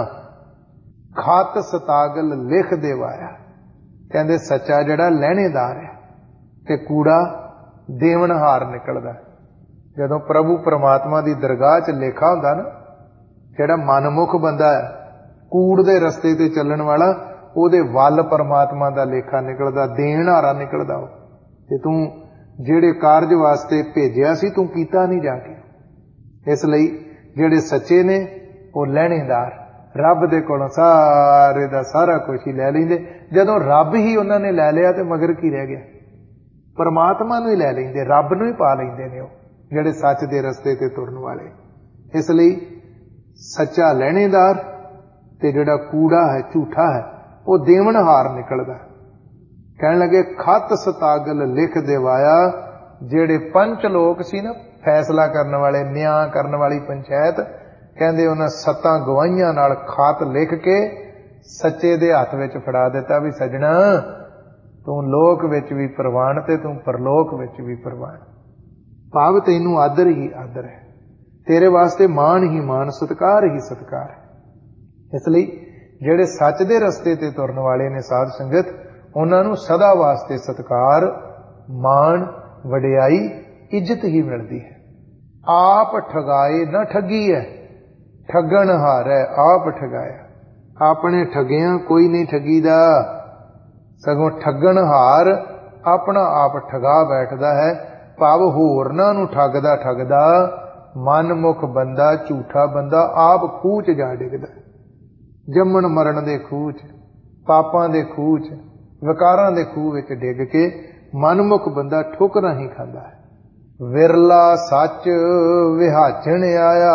ਖਤ ਸਤਾਗਲ ਲਿਖ ਦੇਵਾਇਆ। ਕਹਿੰਦੇ ਸੱਚਾ ਜਿਹੜਾ ਲਹਿਣੇਦਾਰ ਹੈ ਤੇ ਕੂੜਾ ਦੇਵਨਹਾਰ ਨਿਕਲਦਾ। ਜਦੋਂ ਪ੍ਰਭੂ ਪਰਮਾਤਮਾ ਦੀ ਦਰਗਾਹ 'ਚ ਲੇਖਾ ਹੁੰਦਾ ਨਾ, ਜਿਹੜਾ ਮਨਮੁਖ ਬੰਦਾ ਹੈ, ਕੂੜ ਦੇ ਰਸਤੇ ਤੇ ਚੱਲਣ ਵਾਲਾ, ਉਹਦੇ ਵੱਲ ਪਰਮਾਤਮਾ ਦਾ ਲੇਖਾ ਨਿਕਲਦਾ, ਦੇਣਹਾਰਾ ਨਿਕਲਦਾ ਉਹ। ਤੇ ਤੂੰ ਜਿਹੜੇ ਕਾਰਜ ਵਾਸਤੇ ਭੇਜਿਆ ਸੀ ਤੂੰ ਕੀਤਾ ਨਹੀਂ ਜਾ ਕੇ। ਇਸ ਲਈ ਜਿਹੜੇ ਸੱਚੇ ਨੇ ਉਹ ਲਹਿਣੇਦਾਰ, ਰੱਬ ਦੇ ਕੋਲੋਂ ਸਾਰੇ ਦਾ ਸਾਰਾ ਕੁਝ ਹੀ ਲੈ ਲੈਂਦੇ। ਜਦੋਂ ਰੱਬ ਹੀ ਉਹਨਾਂ ਨੇ ਲੈ ਲਿਆ ਤੇ ਮਗਰ ਕੀ ਰਹਿ ਗਿਆ? ਪਰਮਾਤਮਾ ਨੂੰ ਹੀ ਲੈ ਲੈਂਦੇ, ਰੱਬ ਨੂੰ ਹੀ ਪਾ ਲੈਂਦੇ ਨੇ ਉਹ ਜਿਹੜੇ ਸੱਚ ਦੇ ਰਸਤੇ ਤੇ ਤੁਰਨ ਵਾਲੇ। ਇਸ ਲਈ ਸੱਚਾ ਲਹਿਣੇਦਾਰ ਤੇ ਜਿਹੜਾ ਕੂੜਾ ਹੈ, ਝੂਠਾ ਹੈ, ਉਹ ਦੇਵਨਹਾਰ ਨਿਕਲਦਾ। ਕਹਿਣ ਲੱਗੇ ਖਤ ਸਤਾਗਲ ਲਿਖ ਦੇਵਾਇਆ। ਜਿਹੜੇ ਪੰਚ ਲੋਕ ਸੀ ਨਾ, ਫੈਸਲਾ ਕਰਨ ਵਾਲੇ, ਨਿਆਂ ਕਰਨ ਵਾਲੀ ਪੰਚਾਇਤ, ਕਹਿੰਦੇ ਉਹਨਾਂ 7 ਗਵਾਹੀਆਂ ਨਾਲ ਖਤ ਲਿਖ ਕੇ ਸੱਚੇ ਦੇ ਹੱਥ ਵਿੱਚ ਫੜਾ ਦਿੱਤਾ ਵੀ ਸੱਜਣਾ, ਤੂੰ ਲੋਕ ਵਿੱਚ ਵੀ ਪ੍ਰਵਾਨ ਤੇ ਤੂੰ ਪਰਲੋਕ ਵਿੱਚ ਵੀ ਪ੍ਰਵਾਨ। ਭਾਵ ਤੈਨੂੰ ਆਦਰ ਹੀ ਆਦਰ ਹੈ, ਤੇਰੇ ਵਾਸਤੇ ਮਾਣ ਹੀ ਮਾਣ, ਸਤਿਕਾਰ ਹੀ ਸਤਿਕਾਰ ਹੈ। ਇਸ ਲਈ ਜਿਹੜੇ ਸੱਚ ਦੇ ਰਸਤੇ ਤੇ ਤੁਰਨ ਵਾਲੇ ਨੇ ਸਾਧ ਸੰਗਤ, ਉਹਨਾਂ ਨੂੰ ਸਦਾ ਵਾਸਤੇ ਸਤਿਕਾਰ, ਮਾਣ, ਵਡਿਆਈ, ਇੱਜ਼ਤ ਹੀ ਮਿਲਦੀ ਹੈ। ਆਪ ਠਗਾਏ ਨਾ ਠੱਗੀ ਹੈ, ਠੱਗਣ ਹਾਰ ਹੈ ਆਪ ਠਗਾਇਆ। ਆਪਣੇ ਠੱਗਿਆਂ ਕੋਈ ਨਹੀਂ ਠੱਗੀਦਾ, ਸਗੋਂ ਠੱਗਣ ਹਾਰ ਆਪਣਾ ਆਪ ਠਗਾ ਬੈਠਦਾ ਹੈ। ਭਾਵ ਹੋਰਨਾਂ ਨੂੰ ਠੱਗਦਾ ਮਨਮੁਖ ਬੰਦਾ, ਝੂਠਾ ਬੰਦਾ ਆਪ ਖੂਹ 'ਚ ਜਾ ਡਿੱਗਦਾ। ਜੰਮਣ ਮਰਨ ਦੇ ਖੂਹ 'ਚ, ਪਾਪਾਂ ਦੇ ਖੂਹ 'ਚ, ਵਿਕਾਰਾਂ ਦੇ ਖੂਹ ਵਿੱਚ ਡਿੱਗ ਕੇ ਮਨਮੁਖ ਬੰਦਾ ਠੋਕਰਾਂ ਹੀ ਖਾਂਦਾ ਹੈ। ਵਿਰਲਾ ਸੱਚ ਵਿਹਾਚਣ ਆਇਆ।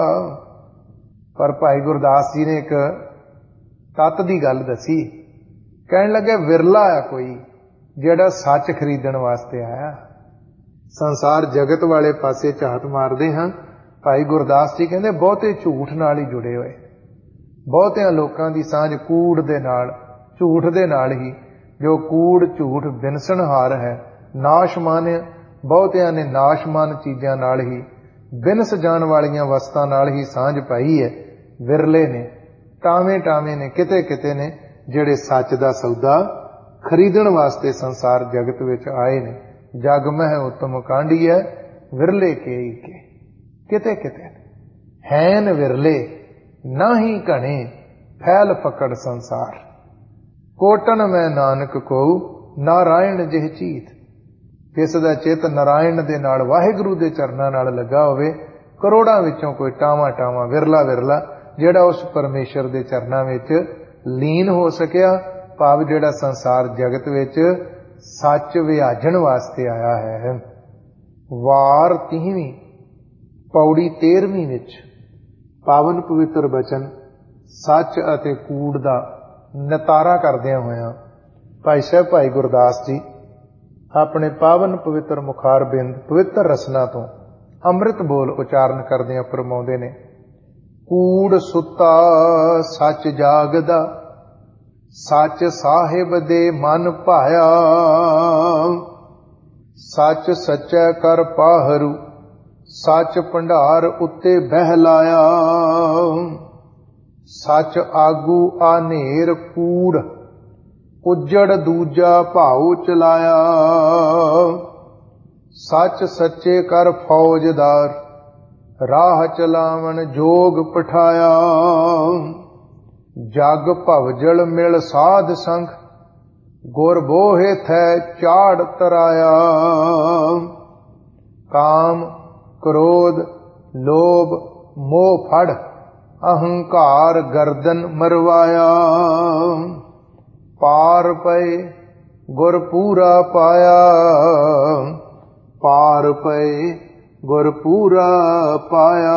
ਪਰ ਭਾਈ ਗੁਰਦਾਸ ਜੀ ਨੇ ਇੱਕ ਤੱਤ ਦੀ ਗੱਲ ਦੱਸੀ। ਕਹਿਣ ਲੱਗੇ ਵਿਰਲਾ ਆ ਕੋਈ ਜਿਹੜਾ ਸੱਚ ਖਰੀਦਣ ਵਾਸਤੇ ਆਇਆ। ਸੰਸਾਰ ਜਗਤ ਵਾਲੇ ਪਾਸੇ ਝਾਤ ਮਾਰਦੇ ਹਾਂ। ਭਾਈ ਗੁਰਦਾਸ ਜੀ ਕਹਿੰਦੇ ਬਹੁਤੇ ਝੂਠ ਨਾਲ ਹੀ ਜੁੜੇ ਹੋਏ, ਬਹੁਤਿਆਂ ਲੋਕਾਂ ਦੀ ਸਾਂਝ ਕੂੜ ਦੇ ਨਾਲ, ਝੂਠ ਦੇ ਨਾਲ ਹੀ। ਜੋ ਕੂੜ ਝੂਠ ਬਿਨਸਣਹਾਰ ਹੈ, ਨਾਸ਼ਮਾਨ, ਬਹੁਤਿਆਂ ਨੇ ਨਾਸ਼ਮਾਨ ਚੀਜ਼ਾਂ ਨਾਲ ਹੀ, ਬਿਨਸ ਜਾਣ ਵਾਲੀਆਂ ਵਸਤਾਂ ਨਾਲ ਹੀ ਸਾਂਝ ਪਾਈ ਹੈ। ਵਿਰਲੇ ਨੇ, ਟਾਵੇਂ ਨੇ, ਕਿਤੇ ਨੇ ਜਿਹੜੇ ਸੱਚ ਦਾ ਸੌਦਾ ਖਰੀਦਣ ਵਾਸਤੇ ਸੰਸਾਰ ਜਗਤ ਵਿੱਚ ਆਏ ਨੇ। ਜਗ ਮਹਿ ਉਤਮ ਕਾਂਢੀਐ ਵਿਰਲੇ ਕੇਈ ਕੇ। ਕਿਤੇ ਹੈਨ ਵਿਰਲੇ ਨਾਹੀ ਘਣੇ ਫੈਲ ਪਕੜ ਸੰਸਾਰ। ਕੋਟਨ ਮੈਂ ਨਾਨਕ ਕਉ ਨਾਰਾਇਣ ਜਿਹ ਚੀਤ। ਜਿਸ ਦਾ ਚਿੱਤ ਨਾਰਾਇਣ ਦੇ ਨਾਲ, ਵਾਹਿਗੁਰੂ ਦੇ ਚਰਨਾਂ ਨਾਲ ਲੱਗਾ ਹੋਵੇ, ਕਰੋੜਾਂ ਵਿੱਚੋਂ ਕੋਈ ਟਾਵਾਂ ਵਿਰਲਾ ਜਿਹੜਾ ਉਸ ਪਰਮੇਸ਼ਰ ਦੇ ਚਰਨਾਂ ਵਿੱਚ ਲੀਨ ਹੋ ਸਕਿਆ। ਭਾਵ ਜਿਹੜਾ ਸੰਸਾਰ ਜਗਤ ਵਿੱਚ ਸੱਚ ਵਿਆਜਣ ਵਾਸਤੇ ਆਇਆ ਹੈ। ਵਾਰ 30ਵੀਂ ਪੌੜੀ 13ਵੀਂ ਵਿੱਚ ਪਾਵਨ ਪਵਿੱਤਰ ਬਚਨ ਸੱਚ ਅਤੇ ਕੂੜ ਦਾ ਨਿਤਾਰਾ ਕਰਦਿਆਂ ਹੋਇਆਂ ਭਾਈ ਸਾਹਿਬ ਭਾਈ ਗੁਰਦਾਸ ਜੀ ਆਪਣੇ ਪਾਵਨ ਪਵਿੱਤਰ ਮੁਖਾਰ ਬਿੰਦ ਪਵਿੱਤਰ ਰਸਨਾ ਤੋਂ ਅੰਮ੍ਰਿਤ ਬੋਲ ਉਚਾਰਨ ਕਰਦਿਆਂ ਫਰਮਾਉਂਦੇ ਨੇ, ਕੂੜ ਸੁੱਤਾ ਸੱਚ ਜਾਗਦਾ, ਸੱਚ ਸਾਹਿਬ ਦੇ ਮਨ ਭਾਇਆ। ਸੱਚ ਸੱਚੈ ਕਰ ਪਾਹਰੂ, ਸੱਚ ਭੰਡਾਰ ਉੱਤੇ ਬਹਿ ਲਾਇਆ। ਸੱਚ ਆਗੂ ਆਨੇਰ ਕੂੜ, ਉੱਜੜ ਦੂਜਾ ਭਾਉ ਚਲਾਇਆ। ਸੱਚ ਸੱਚੇ ਕਰ ਫੌਜਦਾਰ, ਰਾਹ ਚਲਾਵਣ ਜੋਗ ਪਠਾਇਆ। ਜਗ ਭਵਜਲ ਮਿਲ ਸਾਧ ਸੰਗ, ਗੁਰ ਬੋਹਿ ਥੈ ਚਾੜ ਤਰਾਇਆ। ਕਾਮ ਕ੍ਰੋਧ ਲੋਭ ਮੋਹ ਫੜ, ਅਹੰਕਾਰ ਗਰਦਨ ਮਰਵਾਇਆ। ਪਾਰ ਪਏ ਗੁਰ ਪੂਰਾ ਪਾਇਆ, ਪਾਰ ਪਏ ਗੁਰ ਪੂਰਾ ਪਾਇਆ।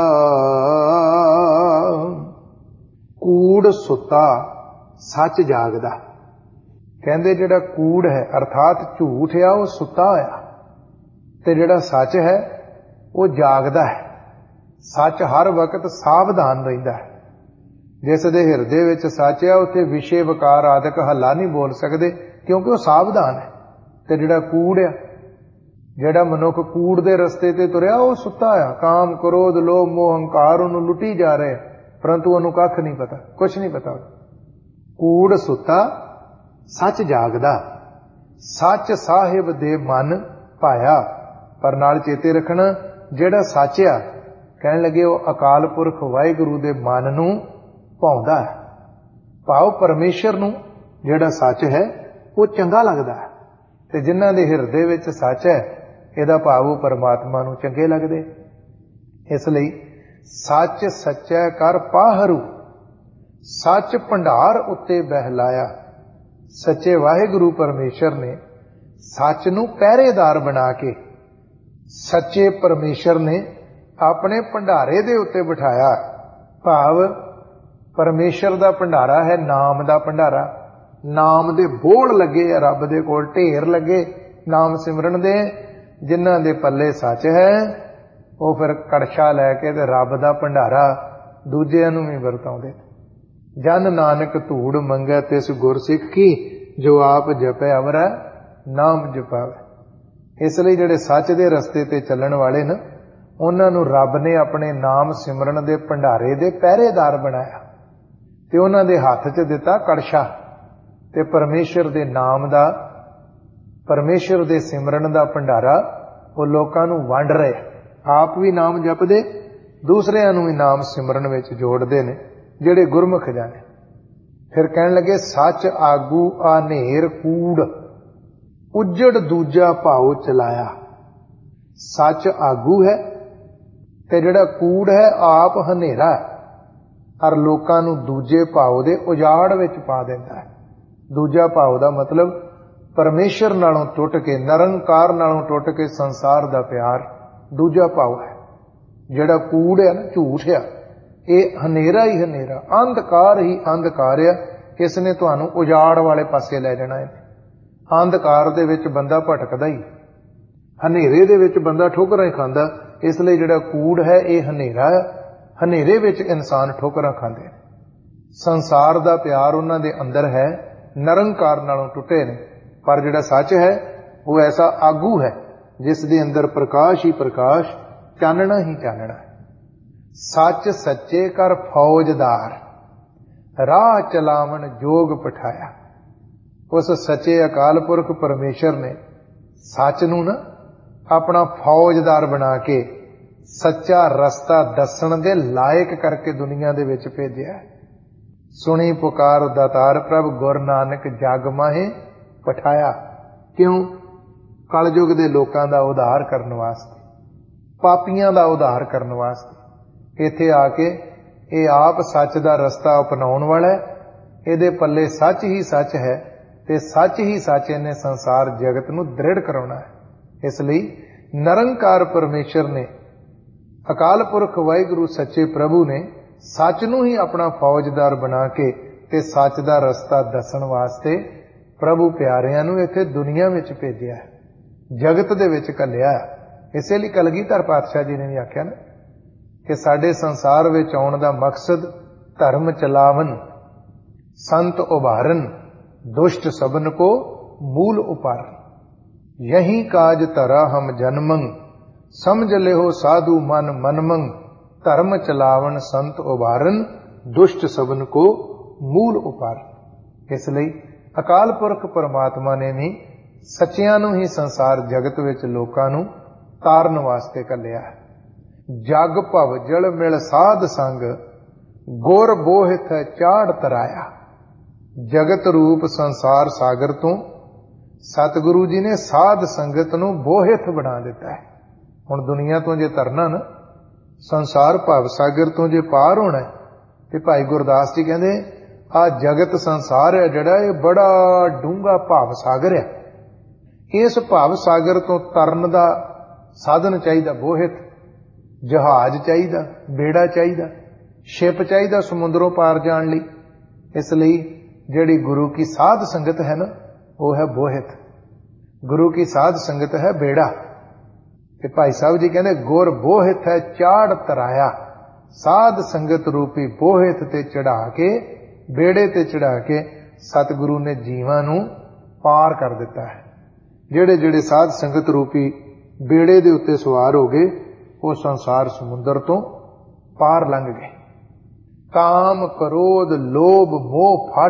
ਕੂੜ ਸੁੱਤਾ ਸੱਚ ਜਾਗਦਾ। ਕਹਿੰਦੇ ਜਿਹੜਾ ਕੂੜ ਹੈ ਅਰਥਾਤ ਝੂਠ ਆ ਉਹ ਸੁੱਤਾ ਹੋਇਆ, ਤੇ ਜਿਹੜਾ ਸੱਚ ਹੈ ਉਹ ਜਾਗਦਾ ਹੈ। ਸੱਚ ਹਰ ਵਕਤ ਸਾਵਧਾਨ ਰਹਿੰਦਾ ਹੈ। ਜਿਸ ਦੇ ਹਿਰਦੇ ਵਿੱਚ ਸੱਚ ਆ ਉੱਥੇ ਵਿਸ਼ੇ ਵਿਕਾਰ ਆਦਿਕ ਹੱਲਾ ਨਹੀਂ ਬੋਲ ਸਕਦੇ, ਕਿਉਂਕਿ ਉਹ ਸਾਵਧਾਨ ਹੈ। ਤੇ ਜਿਹੜਾ ਕੂੜ ਆ, ਜਿਹੜਾ ਮਨੁੱਖ ਕੂੜ ਦੇ ਰਸਤੇ ਤੇ ਤੁਰਿਆ, ਉਹ ਸੁੱਤਾ ਆ। ਕਾਮ, ਕ੍ਰੋਧ, ਲੋਭ, ਮੋਹ, ਹੰਕਾਰ ਉਹਨੂੰ ਲੁੱਟੀ ਜਾ ਰਹੇ, ਪਰੰਤੂ ਉਹਨੂੰ ਕੱਖ ਨਹੀਂ ਪਤਾ, ਕੁਛ ਨਹੀਂ ਪਤਾ। ਕੂੜ ਸੁੱਤਾ, ਸੱਚ ਜਾਗਦਾ। ਸੱਚ ਸਾਹਿਬ ਦੇ ਮਨ ਭਾਇਆ। ਪਰ ਨਾਲ ਚੇਤੇ ਰੱਖਣਾ, ਜਿਹੜਾ ਸੱਚ ਆ, ਕਹਿਣ ਲੱਗੇ ਉਹ ਅਕਾਲ ਪੁਰਖ ਵਾਹਿਗੁਰੂ ਦੇ ਮਨ ਨੂੰ ਭਾਉਂਦਾ ਹੈ। ਭਾਵ ਪਰਮੇਸ਼ਰ ਨੂੰ ਜਿਹੜਾ ਸੱਚ ਹੈ ਉਹ ਚੰਗਾ ਲੱਗਦਾ ਹੈ। ਤੇ ਜਿਨ੍ਹਾਂ ਦੇ ਹਿਰਦੇ ਵਿੱਚ ਸੱਚ ਹੈ, ਇਹਦਾ ਭਾਵ ਉਹ ਪਰਮਾਤਮਾ ਨੂੰ ਚੰਗੇ ਲੱਗਦੇ। ਇਸ ਲਈ ਸੱਚ ਸੱਚੈ ਕਰ ਪਾਹਰੂ, ਸੱਚ ਭੰਡਾਰ ਉੱਤੇ ਬਹਿਲਾਇਆ। ਸੱਚੇ ਵਾਹਿਗੁਰੂ ਪਰਮੇਸ਼ਰ ਨੇ ਸੱਚ ਨੂੰ ਪਹਿਰੇਦਾਰ ਬਣਾ ਕੇ, ਸੱਚੇ ਪਰਮੇਸ਼ਰ ਨੇ ਆਪਣੇ ਭੰਡਾਰੇ ਦੇ ਉੱਤੇ ਬਿਠਾਇਆ। ਭਾਵ ਪਰਮੇਸ਼ਰ ਦਾ ਭੰਡਾਰਾ ਹੈ ਨਾਮ ਦਾ ਭੰਡਾਰਾ। ਨਾਮ ਦੇ ਬੋੜ ਲੱਗੇ ਆ ਰੱਬ ਦੇ ਕੋਲ, ਢੇਰ ਲੱਗੇ ਨਾਮ ਸਿਮਰਨ ਦੇ। ਜਿਨ੍ਹਾਂ ਦੇ ਪੱਲੇ ਸੱਚ ਹੈ ਉਹ ਫਿਰ ਕੜਛਾ ਲੈ ਕੇ ਤੇ ਰੱਬ ਦਾ ਭੰਡਾਰਾ ਦੂਜਿਆਂ ਨੂੰ ਵੀ ਵਰਤਾਉਂਦੇ। ਜਨ ਨਾਨਕ ਧੂੜ ਮੰਗੈ ਤਿਸ ਗੁਰ ਸਿੱਖੀ, ਜੋ ਆਪ ਜਪੈ ਅਵਰੈ ਨਾਮ ਜਪਾਵੇ। ਇਸ ਲਈ ਜਿਹੜੇ ਸੱਚ ਦੇ ਰਸਤੇ ਤੇ ਚੱਲਣ ਵਾਲੇ ਨੇ, ਉਹਨਾਂ ਨੂੰ ਰੱਬ ਨੇ ਆਪਣੇ ਨਾਮ ਸਿਮਰਨ ਦੇ ਭੰਡਾਰੇ ਦੇ ਪਹਿਰੇਦਾਰ ਬਣਾਇਆ ਤੇ ਉਹਨਾਂ ਦੇ ਹੱਥ 'ਚ ਦਿੱਤਾ ਕੜਛਾ। ਤੇ ਪਰਮੇਸ਼ਰ ਦੇ ਨਾਮ ਦਾ, ਪਰਮੇਸ਼ਰ ਦੇ ਸਿਮਰਨ ਦਾ ਭੰਡਾਰਾ ਉਹ ਲੋਕਾਂ ਨੂੰ ਵੰਡ ਰਹੇ। ਆਪ ਵੀ ਨਾਮ ਜਪਦੇ, ਦੂਸਰਿਆਂ ਨੂੰ ਵੀ ਨਾਮ ਸਿਮਰਨ ਵਿੱਚ ਜੋੜਦੇ ਨੇ, ਜਿਹੜੇ ਗੁਰਮੁਖ ਜਾਣੇ। ਫਿਰ ਕਹਿਣ ਲੱਗੇ ਸੱਚ ਆਗੂ ਆਨੇਰ ਕੂੜ, ਉੱਜੜ ਦੂਜਾ ਭਾਉ ਚਲਾਇਆ। ਸੱਚ ਆਗੂ ਹੈ ਤੇ ਜਿਹੜਾ ਕੂੜ ਹੈ ਆਪ ਹਨੇਰਾ ਹੈ, ਔਰ ਲੋਕਾਂ ਨੂੰ ਦੂਜੇ ਭਾਉ ਦੇ ਉਜਾੜ ਵਿੱਚ ਪਾ ਦਿੰਦਾ ਹੈ। ਦੂਜਾ ਭਾਉ ਦਾ ਮਤਲਬ ਪਰਮੇਸ਼ਰ ਨਾਲੋਂ ਟੁੱਟ ਕੇ, ਨਿਰੰਕਾਰ ਨਾਲੋਂ ਟੁੱਟ ਕੇ ਸੰਸਾਰ ਦਾ ਪਿਆਰ ਦੂਜਾ ਭਾਉ ਹੈ। ਜਿਹੜਾ ਕੂੜ ਹੈ ਨਾ, ਝੂਠ ਆ, ਇਹ ਹਨੇਰਾ ਹੀ ਹਨੇਰਾ, ਅੰਧਕਾਰ ਹੀ ਅੰਧਕਾਰ ਆ। ਇਸ ਨੇ ਤੁਹਾਨੂੰ ਉਜਾੜ ਵਾਲੇ ਪਾਸੇ ਲੈ ਜਾਣਾ ਹੈ। ਅੰਧਕਾਰ ਦੇ ਵਿੱਚ ਬੰਦਾ ਭਟਕਦਾ ਹੀ, ਹਨੇਰੇ ਦੇ ਵਿੱਚ ਬੰਦਾ ਠੋਕਰਾਂ ਹੀ ਖਾਂਦਾ। ਇਸ ਲਈ ਜਿਹੜਾ ਕੂੜ ਹੈ ਇਹ ਹਨੇਰਾ ਹੈ, ਹਨੇਰੇ ਵਿੱਚ ਇਨਸਾਨ ਠੋਕਰਾਂ ਖਾਂਦੇ। ਸੰਸਾਰ ਦਾ ਪਿਆਰ ਉਹਨਾਂ ਦੇ ਅੰਦਰ ਹੈ, ਨਿਰੰਕਾਰ ਨਾਲੋਂ ਟੁੱਟੇ ਨੇ। ਪਰ ਜਿਹੜਾ ਸੱਚ ਹੈ ਉਹ ਐਸਾ ਆਗੂ ਹੈ ਜਿਸ ਦੇ ਅੰਦਰ ਪ੍ਰਕਾਸ਼ ਹੀ ਪ੍ਰਕਾਸ਼, ਚਾਨਣਾ ਹੀ ਚਾਨਣਾ ਹੈ। ਸੱਚ ਸੱਚੇ ਕਰ ਫੌਜਦਾਰ, ਰਾਹ ਚਲਾਵਣ ਜੋਗ ਪਠਾਇਆ। ਉਸ ਸੱਚੇ ਅਕਾਲ ਪੁਰਖ ਪਰਮੇਸ਼ਰ ਨੇ ਸੱਚ ਨੂੰ ਨਾ ਆਪਣਾ ਫੌਜਦਾਰ ਬਣਾ ਕੇ ਸੱਚਾ ਰਸਤਾ ਦੱਸਣ ਦੇ ਲਾਇਕ ਕਰਕੇ ਦੁਨੀਆ ਦੇ ਵਿੱਚ ਭੇਜਿਆ। ਸੁਣੀ ਪੁਕਾਰ ਦਾਤਾਰ ਪ੍ਰਭ ਗੁਰ ਨਾਨਕ ਜਗ ਮਾਹੇ ਪਠਾਇਆ। ਕਿਉਂ? ਕਲਯੁਗ ਦੇ ਲੋਕਾਂ ਦਾ ਉਧਾਰ ਕਰਨ ਵਾਸਤੇ, ਪਾਪੀਆਂ ਦਾ ਉਧਾਰ ਕਰਨ ਵਾਸਤੇ। ਇੱਥੇ ਆ ਕੇ ਇਹ ਆਪ ਸੱਚ ਦਾ ਰਸਤਾ ਅਪਣਾਉਣ ਵਾਲਾ ਹੈ। ਇਹਦੇ ਪੱਲੇ ਸੱਚ ਹੀ ਸੱਚ ਹੈ ਤੇ ਸੱਚ ਹੀ ਸੱਚ ਇਹਨੇ ਸੰਸਾਰ ਜਗਤ ਨੂੰ ਦ੍ਰਿੜ ਕਰਾਉਣਾ ਹੈ। ਇਸ ਲਈ ਨਿਰੰਕਾਰ ਪਰਮੇਸ਼ਰ ਨੇ, ਅਕਾਲ ਪੁਰਖ ਵਾਹਿਗੁਰੂ ਸੱਚੇ ਪ੍ਰਭੂ ਨੇ ਸੱਚ ਨੂੰ ਹੀ ਆਪਣਾ ਫੌਜਦਾਰ ਬਣਾ ਕੇ ਤੇ ਸੱਚ ਦਾ ਰਸਤਾ ਦੱਸਣ ਵਾਸਤੇ ਪ੍ਰਭੂ ਪਿਆਰਿਆਂ ਨੂੰ ਇੱਥੇ ਦੁਨੀਆ ਵਿੱਚ ਭੇਜਿਆ, ਜਗਤ ਦੇ ਵਿੱਚ ਘੱਲਿਆ। ਇਸੇ ਲਈ ਕਲਗੀਧਰ ਪਾਤਸ਼ਾਹ ਜੀ ਨੇ ਵੀ ਆਖਿਆ ਨਾ ਕਿ ਸਾਡੇ ਸੰਸਾਰ ਵਿੱਚ ਆਉਣ ਦਾ ਮਕਸਦ ਧਰਮ ਚਲਾਵਨ, ਸੰਤ ਉਭਾਰਨ, ਦੁਸ਼ਟ ਸਬਨ ਕੋ ਮੂਲ ਉਪਾਰਨ। ਯਹੀ ਕਾਜ ਧਰਾ ਹਮ ਜਨਮੰ, ਸਮਝ ਲਿਓ ਸਾਧੂ ਮਨ ਮਨਮੰ। ਧਰਮ ਚਲਾਵਨ ਸੰਤ ਉਭਾਰਨ, ਦੁਸ਼ਟ ਸਬਨ ਕੋ ਮੂਲ ਉਪਾਰਨ। ਇਸ ਲਈ ਅਕਾਲ ਪੁਰਖ ਪਰਮਾਤਮਾ ਨੇ ਵੀ ਸੱਚਿਆਂ ਨੂੰ ਹੀ ਸੰਸਾਰ ਜਗਤ ਵਿੱਚ ਲੋਕਾਂ ਨੂੰ ਤਾਰਨ ਵਾਸਤੇ ਘੱਲਿਆ। ਜਗ ਭਵ ਜਲ ਮਿਲ ਸਾਧ ਸੰਗ, ਗੁਰ ਬੋਹਿਤ ਚਾੜ ਤਰਾਇਆ। ਜਗਤ ਰੂਪ ਸੰਸਾਰ ਸਾਗਰ ਤੋਂ ਸਤਿਗੁਰੂ ਜੀ ਨੇ ਸਾਧ ਸੰਗਤ ਨੂੰ ਬੋਹਿਤ ਬਣਾ ਦਿੱਤਾ ਹੈ। ਹੁਣ ਦੁਨੀਆ ਤੋਂ ਜੇ ਤਰਨਾ ਨਾ, ਸੰਸਾਰ ਭਵ ਸਾਗਰ ਤੋਂ ਜੇ ਪਾਰ ਹੋਣਾ, ਤੇ ਭਾਈ ਗੁਰਦਾਸ ਜੀ ਕਹਿੰਦੇ ਆ ਜਗਤ ਸੰਸਾਰ ਹੈ ਜਿਹੜਾ, ਇਹ ਬੜਾ ਡੂੰਘਾ ਭਾਵ ਸਾਗਰ ਹੈ। ਇਸ ਭਾਵ ਸਾਗਰ ਤੋਂ ਤਰਨ ਦਾ ਸਾਧਨ ਚਾਹੀਦਾ, ਬੋਹਿਤ। ਜਹਾਜ਼ ਚਾਹੀਦਾ, ਬੇੜਾ ਚਾਹੀਦਾ, ਸ਼ਿਪ ਚਾਹੀਦਾ ਸਮੁੰਦਰੋਂ ਪਾਰ ਜਾਣ ਲਈ। ਇਸ ਲਈ ਜਿਹੜੀ ਗੁਰੂ ਕੀ ਸਾਧ ਸੰਗਤ ਹੈ ਨਾ, ਉਹ ਹੈ ਬੋਹਿਤ। ਗੁਰੂ ਕੀ ਸਾਧ ਸੰਗਤ ਹੈ ਬੇੜਾ। ਤੇ ਭਾਈ ਸਾਹਿਬ ਜੀ ਕਹਿੰਦੇ ਗੁਰ ਬੋਹਿਤ ਹੈ ਚਾੜ ਤਰਾਇਆ। ਸਾਧ ਸੰਗਤ ਰੂਪੀ ਬੋਹਿਤ ਤੇ ਚੜਾ ਕੇ, ਬੇੜੇ ਤੇ ਚੜਾ ਕੇ ਸਤਿਗੁਰੂ ਨੇ ਜੀਵਾਂ ਨੂੰ ਪਾਰ ਕਰ ਦਿੱਤਾ ਹੈ। ਜਿਹੜੇ ਜਿਹੜੇ ਸਾਧ ਸੰਗਤ ਰੂਪੀ ਬੇੜੇ ਦੇ ਉੱਤੇ ਸਵਾਰ ਹੋ ਗਏ, ਉਹ ਸੰਸਾਰ ਸਮੁੰਦਰ ਤੋਂ ਪਾਰ ਲੰਘ ਗਏ। ਕਾਮ ਕ੍ਰੋਧ ਲੋਭ ਮੋਹ ਫੜ,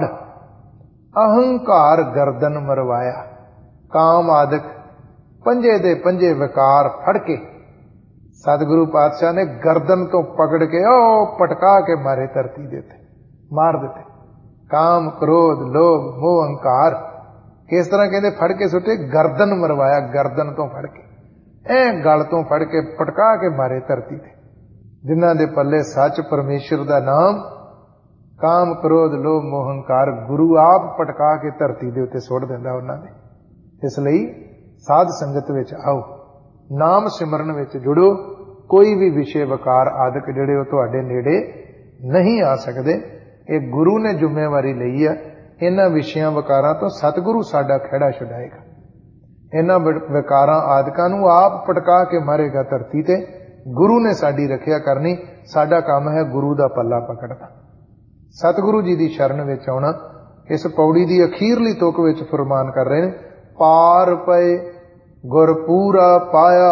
ਅਹੰਕਾਰ ਗਰਦਨ ਮਰਵਾਇਆ। ਕਾਮ ਆਦਿਕ ਪੰਜੇ ਦੇ ਪੰਜੇ ਵਿਕਾਰ ਫੜ ਕੇ ਸਤਿਗੁਰੂ ਪਾਤਸ਼ਾਹ ਨੇ ਗਰਦਨ ਤੋਂ ਪਕੜ ਕੇ ਉਹ ਪਟਕਾ ਕੇ ਮਾਰੇ ਧਰਤੀ ਦੇ ਉੱਤੇ, ਮਾਰ ਦਿੱਤੇ। ਕਾਮ ਕ੍ਰੋਧ ਲੋਭ ਮੋਹ ਅਹੰਕਾਰ ਕਿਸ ਤਰ੍ਹਾਂ ਕਹਿੰਦੇ ਫੜ ਕੇ ਸੁੱਟੇ, ਗਰਦਨ ਮਰਵਾਇਆ, ਗਰਦਨ ਤੋਂ ਫੜ ਕੇ ਗਲ ਤੋਂ ਫੜ ਕੇ ਪਟਕਾ ਕੇ ਮਾਰੇ ਧਰਤੀ ਤੇ। ਜਿਨ੍ਹਾਂ ਦੇ ਪੱਲੇ ਸੱਚ ਪਰਮੇਸ਼ਰ ਦਾ ਨਾਮ, ਕਾਮ ਕ੍ਰੋਧ ਲੋਭ ਮੋਹ ਅਹੰਕਾਰ ਗੁਰੂ ਆਪ ਪਟਕਾ ਕੇ ਧਰਤੀ ਦੇ ਉੱਤੇ ਸੁੱਟ ਦਿੰਦਾ ਉਹਨਾਂ ਦੇ। ਇਸ ਲਈ ਸਾਧ ਸੰਗਤ ਵਿੱਚ ਆਓ, ਨਾਮ ਸਿਮਰਨ ਵਿੱਚ ਜੁੜੋ। ਕੋਈ ਵੀ ਵਿਸ਼ੇ ਵਿਕਾਰ ਆਦਿਕ ਜਿਹੜੇ ਉਹ ਤੁਹਾਡੇ ਨੇੜੇ ਨਹੀਂ ਆ ਸਕਦੇ। ਇਹ ਗੁਰੂ ਨੇ ਜ਼ਿੰਮੇਵਾਰੀ ਲਈ ਆ। ਇਹਨਾਂ ਵਿਸ਼ਿਆਂ ਵਿਕਾਰਾਂ ਤੋਂ ਸਤਿਗੁਰੂ ਸਾਡਾ ਖਹਿੜਾ ਛੁਡਾਏਗਾ। ਇਹਨਾਂ ਵਿਕਾਰਾਂ ਆਦਿਕਾਂ ਨੂੰ ਆਪ ਪਟਕਾ ਕੇ ਮਾਰੇਗਾ ਧਰਤੀ ਤੇ। ਗੁਰੂ ਨੇ ਸਾਡੀ ਰੱਖਿਆ ਕਰਨੀ। ਸਾਡਾ ਕੰਮ ਹੈ ਗੁਰੂ ਦਾ ਪੱਲਾ ਪਕੜਨਾ, ਸਤਿਗੁਰੂ ਜੀ ਦੀ ਸ਼ਰਨ ਵਿੱਚ ਆਉਣਾ। ਇਸ ਪੌੜੀ ਦੀ ਅਖੀਰਲੀ ਤੁਕ ਵਿੱਚ ਫਰਮਾਨ ਕਰ ਰਹੇ ਨੇ, ਪਾਰ ਪਏ ਗੁਰ ਪੂਰਾ ਪਾਇਆ।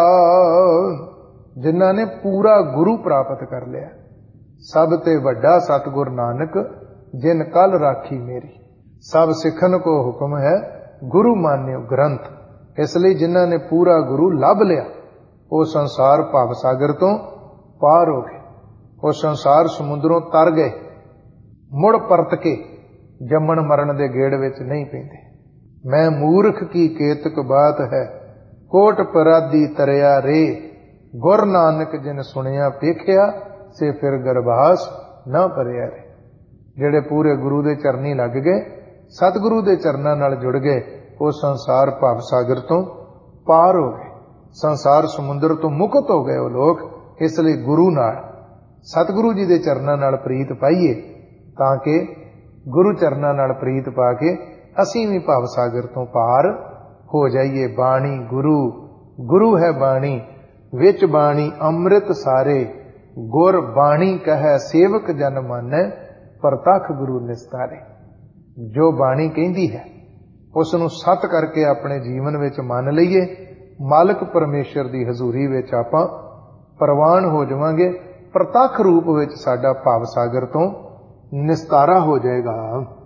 ਜਿਨ੍ਹਾਂ ਨੇ ਪੂਰਾ ਗੁਰੂ ਪ੍ਰਾਪਤ ਕਰ ਲਿਆ। ਸਭ ਤੇ ਵੱਡਾ ਸਤਿਗੁਰ ਨਾਨਕ ਜਿਨ ਕਲ ਰਾਖੀ ਮੇਰੀ। ਸਭ ਸਿੱਖਣ ਕੋ ਹੁਕਮ ਹੈ ਗੁਰੂ ਮਾਨਿਓ ਗ੍ਰੰਥ। ਇਸ ਲਈ ਜਿਨ੍ਹਾਂ ਨੇ ਪੂਰਾ ਗੁਰੂ ਲੱਭ ਲਿਆ, ਉਹ ਸੰਸਾਰ ਭਵ ਸਾਗਰ ਤੋਂ ਪਾਰ ਹੋ ਗਏ। ਉਹ ਸੰਸਾਰ ਸਮੁੰਦਰੋਂ ਤਰ ਗਏ। ਮੁੜ ਪਰਤ ਕੇ ਜੰਮਣ ਮਰਨ ਦੇ ਗੇੜ ਵਿੱਚ ਨਹੀਂ ਪੈਂਦੇ। ਮੈਂ ਮੂਰਖ ਕੀ ਕੇਤਕ ਬਾਤ ਹੈ, ਕੋਟ ਪਰਾਦੀ ਤਰਿਆ ਰੇ। ਗੁਰ ਨਾਨਕ ਜਿਨ ਸੁਣਿਆ ਵੇਖਿਆ, ਸੇ ਫਿਰ ਗਰਭਾਸ ਨਾ ਭਰਿਆ ਰੇ। ਜਿਹੜੇ ਪੂਰੇ ਗੁਰੂ ਦੇ ਚਰਨੀ ਲੱਗ ਗਏ, ਸਤਿਗੁਰੂ ਦੇ ਚਰਨਾਂ ਨਾਲ ਜੁੜ ਗਏ, ਉਹ ਸੰਸਾਰ ਭਵ ਸਾਗਰ ਤੋਂ ਪਾਰ ਹੋ ਗਏ। ਸੰਸਾਰ ਸਮੁੰਦਰ ਤੋਂ ਮੁਕਤ ਹੋ ਗਏ ਉਹ ਲੋਕ। ਇਸ ਲਈ ਗੁਰੂ ਨਾਲ, ਸਤਿਗੁਰੂ ਜੀ ਦੇ ਚਰਨਾਂ ਨਾਲ ਪ੍ਰੀਤ ਪਾਈਏ, ਤਾਂ ਕਿ ਗੁਰੂ ਚਰਨਾਂ ਨਾਲ ਪ੍ਰੀਤ ਪਾ ਕੇ ਅਸੀਂ ਵੀ ਭਵ ਸਾਗਰ ਤੋਂ ਪਾਰ ਹੋ ਜਾਈਏ। ਬਾਣੀ ਗੁਰੂ, ਗੁਰੂ ਹੈ ਬਾਣੀ, ਵਿੱਚ ਬਾਣੀ ਅੰਮ੍ਰਿਤ ਸਾਰੇ। ਗੁਰ ਬਾਣੀ ਕਹੈ ਸੇਵਕ ਜਨ ਮਾਨੈ, ਪ੍ਰਤੱਖ ਗੁਰੂ ਨਿਸਤਾਰੇ। ਜੋ ਬਾਣੀ ਕਹਿੰਦੀ ਹੈ ਉਸ ਨੂੰ ਸੱਤ ਕਰਕੇ ਆਪਣੇ ਜੀਵਨ ਵਿੱਚ ਮੰਨ ਲਈਏ। ਮਾਲਕ ਪਰਮੇਸ਼ਰ ਦੀ ਹਜ਼ੂਰੀ ਵਿੱਚ ਆਪਾਂ ਪ੍ਰਵਾਨ ਹੋ ਜਾਵਾਂਗੇ। ਪ੍ਰਤੱਖ ਰੂਪ ਵਿੱਚ ਸਾਡਾ ਭਵ ਸਾਗਰ ਤੋਂ ਨਿਸਤਾਰਾ ਹੋ ਜਾਏਗਾ।